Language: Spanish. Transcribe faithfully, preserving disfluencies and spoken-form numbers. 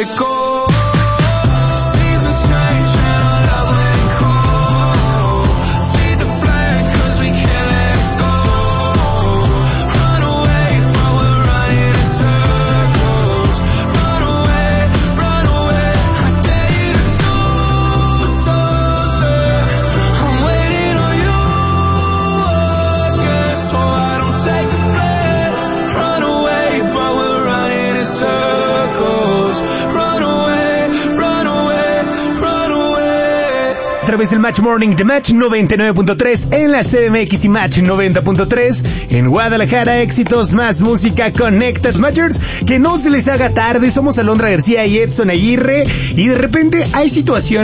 let go. Otra vez el Match Morning de Match noventa y nueve punto tres en la C D M X y Match noventa punto tres en Guadalajara. Éxitos, más música, Connected Matchers. Que no se les haga tarde, somos Alondra García y Edson Aguirre, y de repente hay situaciones